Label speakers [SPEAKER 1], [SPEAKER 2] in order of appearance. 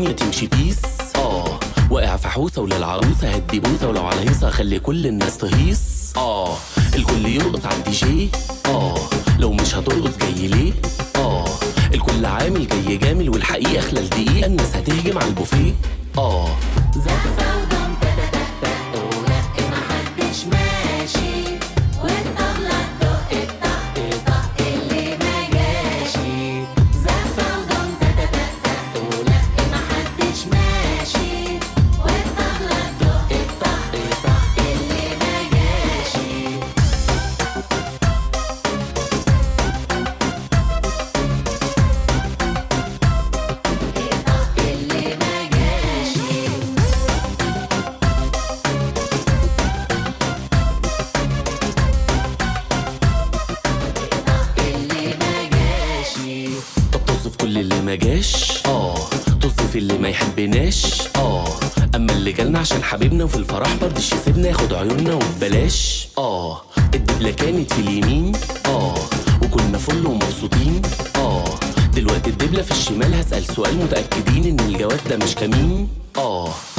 [SPEAKER 1] الدنيا تمشي بيس. واقع في حوسه وللعروسه هدي بوسه، ولو على هيصه خلي كل الناس تهيص. الكل يرقص على الدي جي. لو مش هترقص جاي ليه؟ الكل عامل جاي جامل، والحقيقه خلال دقيقه الناس هتهجم على البوفيه.
[SPEAKER 2] زفة ودم تتتتت ورق محدش ماشي، والطبلة تدق الطق طق اللي ما جاشي. زفة ودم تتتتت ورق محدش ماشي، والطبلة تدق الطق طق اللي ما جاشي. الطق اللي ما جاشي. اللي ما جاشي.
[SPEAKER 1] طب طز في كل اللي ما جاش. طز في اللي ما يحبناش. اما اللي جالنا عشان حبيبنا، وفي الفرح مرضيش يسيبنا ياخد عيوننا وببلاش. الدبلة كانت في اليمين. وكنا فل ومبسوطين. دلوقتي الدبلة في الشمال، هسأل سؤال متأكدين ان الجواز ده مش كمين.